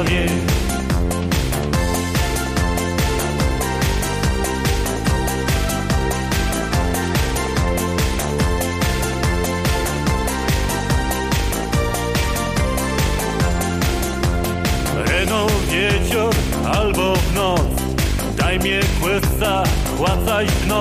ramię. Renault wieczór albo w noc, daj mnie kłysca, płacaj w noc.